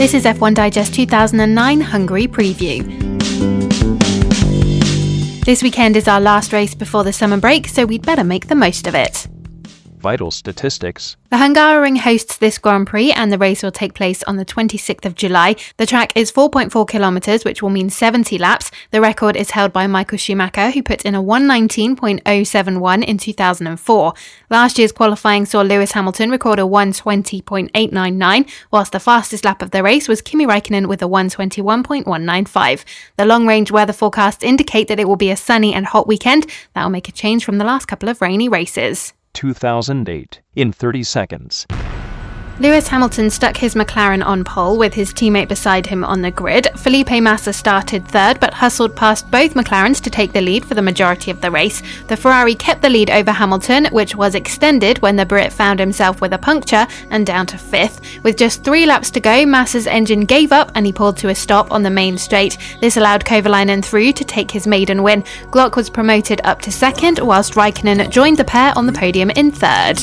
This is F1 Digest 2009 Hungary preview. This weekend is our last race before the summer break, so we'd better make the most of it. Vital statistics. The Hungaroring hosts this Grand Prix and the race will take place on the 26th of July. The track is 4.4 kilometres, which will mean 70 laps. The record is held by Michael Schumacher, who put in a 1:19.071 in 2004. Last year's qualifying saw Lewis Hamilton record a 1:20.899, whilst the fastest lap of the race was Kimi Räikkönen with a 1:21.195. The long-range weather forecasts indicate that it will be a sunny and hot weekend. That will make a change from the last couple of rainy races. 2008 in 30 seconds. Lewis Hamilton stuck his McLaren on pole with his teammate beside him on the grid. Felipe Massa started third but hustled past both McLarens to take the lead for the majority of the race. The Ferrari kept the lead over Hamilton, which was extended when the Brit found himself with a puncture and down to fifth. With just 3 laps to go, Massa's engine gave up and he pulled to a stop on the main straight. This allowed Kovalainen through to take his maiden win. Glock was promoted up to second, whilst Räikkönen joined the pair on the podium in third.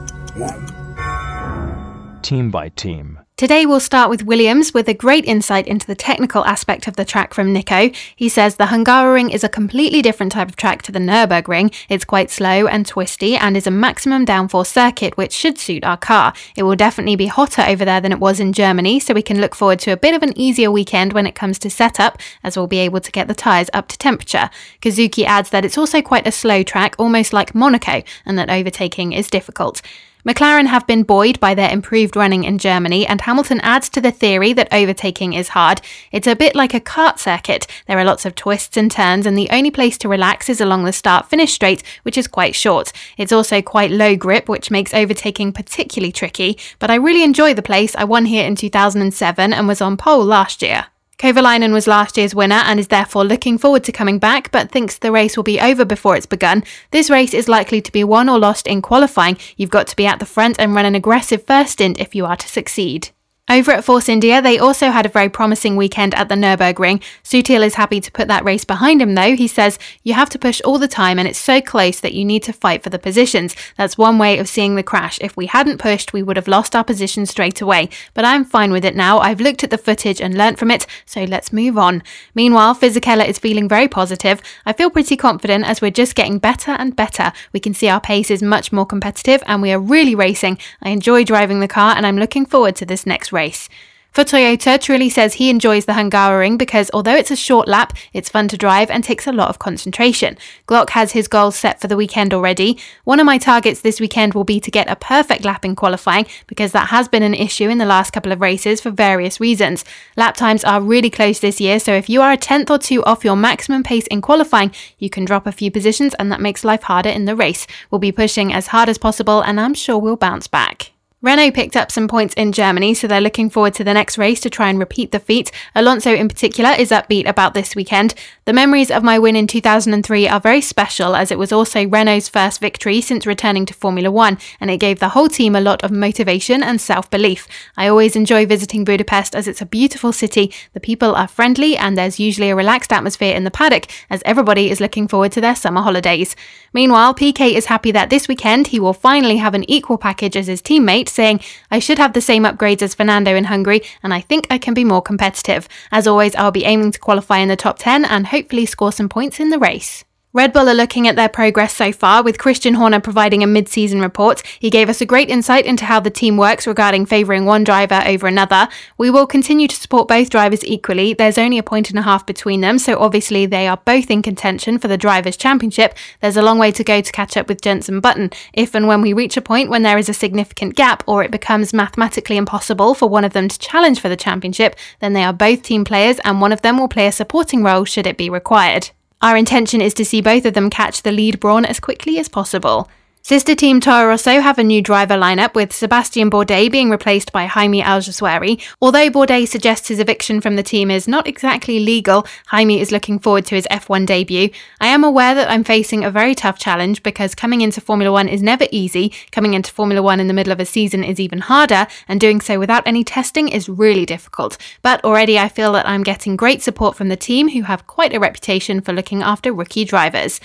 Team by team. Today we'll start with Williams with a great insight into the technical aspect of the track from Nico. He says the Hungaroring is a completely different type of track to the Nürburgring. It's quite slow and twisty and is a maximum downforce circuit which should suit our car. It will definitely be hotter over there than it was in Germany, so we can look forward to a bit of an easier weekend when it comes to setup, as we'll be able to get the tyres up to temperature. Kazuki adds that it's also quite a slow track, almost like Monaco, and that overtaking is difficult. McLaren have been buoyed by their improved running in Germany, and Hamilton adds to the theory that overtaking is hard. It's a bit like a kart circuit. There are lots of twists and turns, and the only place to relax is along the start-finish straight, which is quite short. It's also quite low grip, which makes overtaking particularly tricky, but I really enjoy the place. I won here in 2007 and was on pole last year. Kovalainen was last year's winner and is therefore looking forward to coming back, but thinks the race will be over before it's begun. This race is likely to be won or lost in qualifying. You've got to be at the front and run an aggressive first stint if you are to succeed. Over at Force India, they also had a very promising weekend at the Nürburgring. Sutil is happy to put that race behind him though. He says, "You have to push all the time and it's so close that you need to fight for the positions. That's one way of seeing the crash. If we hadn't pushed, we would have lost our position straight away. But I'm fine with it now. I've looked at the footage and learnt from it, so let's move on." Meanwhile, Fisichella is feeling very positive. "I feel pretty confident as we're just getting better and better. We can see our pace is much more competitive and we are really racing. I enjoy driving the car and I'm looking forward to this next race." For Toyota, Trulli says he enjoys the Hungaroring because although it's a short lap, it's fun to drive and takes a lot of concentration. Glock has his goals set for the weekend already. "One of my targets this weekend will be to get a perfect lap in qualifying because that has been an issue in the last couple of races for various reasons. Lap times are really close this year, so if you are a tenth or two off your maximum pace in qualifying, you can drop a few positions and that makes life harder in the race. We'll be pushing as hard as possible and I'm sure we'll bounce back." Renault picked up some points in Germany, so they're looking forward to the next race to try and repeat the feat. Alonso in particular is upbeat about this weekend. "The memories of my win in 2003 are very special as it was also Renault's first victory since returning to Formula 1 and it gave the whole team a lot of motivation and self-belief. I always enjoy visiting Budapest as it's a beautiful city, the people are friendly and there's usually a relaxed atmosphere in the paddock as everybody is looking forward to their summer holidays." Meanwhile, Piquet is happy that this weekend he will finally have an equal package as his teammate, saying, "I should have the same upgrades as Fernando in Hungary and I think I can be more competitive. As always, I'll be aiming to qualify in the top 10 and hopefully score some points in the race." Red Bull are looking at their progress so far, with Christian Horner providing a mid-season report. He gave us a great insight into how the team works regarding favouring one driver over another. "We will continue to support both drivers equally. There's only a point and a half between them, so obviously they are both in contention for the Drivers' Championship. There's a long way to go to catch up with Jenson Button. If and when we reach a point when there is a significant gap or it becomes mathematically impossible for one of them to challenge for the championship, then they are both team players and one of them will play a supporting role should it be required. Our intention is to see both of them catch the lead brawn as quickly as possible." Sister team Toro Rosso have a new driver lineup, with Sebastian Bourdais being replaced by Jaime Alguersuari. Although Bourdais suggests his eviction from the team is not exactly legal, Jaime is looking forward to his F1 debut. "I am aware that I'm facing a very tough challenge because coming into Formula 1 is never easy. Coming into Formula 1 in the middle of a season is even harder, and doing so without any testing is really difficult. But already I feel that I'm getting great support from the team, who have quite a reputation for looking after rookie drivers."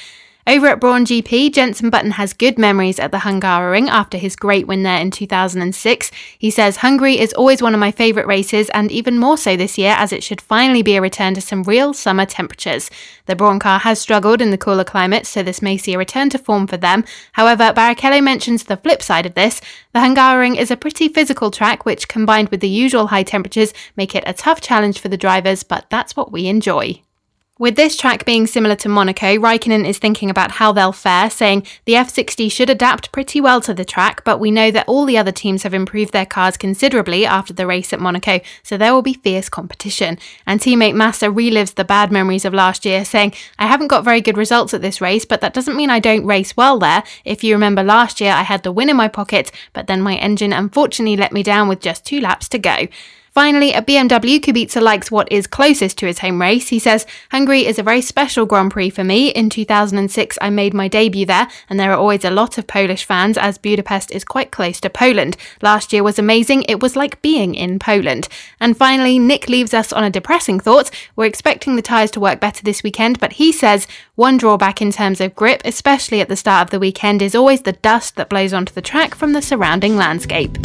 Over at Brawn GP, Jenson Button has good memories at the Hungaroring after his great win there in 2006. He says Hungary is always one of my favourite races, and even more so this year, as it should finally be a return to some real summer temperatures. The Brawn car has struggled in the cooler climates, so this may see a return to form for them. However, Barrichello mentions the flip side of this. The Hungaroring is a pretty physical track, which combined with the usual high temperatures make it a tough challenge for the drivers, but that's what we enjoy. With this track being similar to Monaco, Raikkonen is thinking about how they'll fare, saying the F60 should adapt pretty well to the track, but we know that all the other teams have improved their cars considerably after the race at Monaco, so there will be fierce competition. And teammate Massa relives the bad memories of last year, saying, I haven't got very good results at this race, but that doesn't mean I don't race well there. If you remember last year, I had the win in my pocket, but then my engine unfortunately let me down with just 2 laps to go. Finally, at BMW, Kubica likes what is closest to his home race. He says, Hungary is a very special Grand Prix for me. In 2006, I made my debut there, and there are always a lot of Polish fans, as Budapest is quite close to Poland. Last year was amazing. It was like being in Poland. And finally, Nick leaves us on a depressing thought. We're expecting the tyres to work better this weekend, but he says one drawback in terms of grip, especially at the start of the weekend, is always the dust that blows onto the track from the surrounding landscape.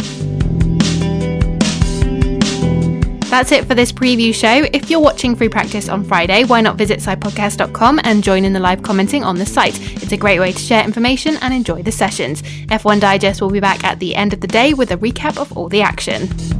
That's it for this preview show. If you're watching Free Practice on Friday, why not visit sidepodcast.com and join in the live commenting on the site. It's a great way to share information and enjoy the sessions. F1 Digest will be back at the end of the day with a recap of all the action.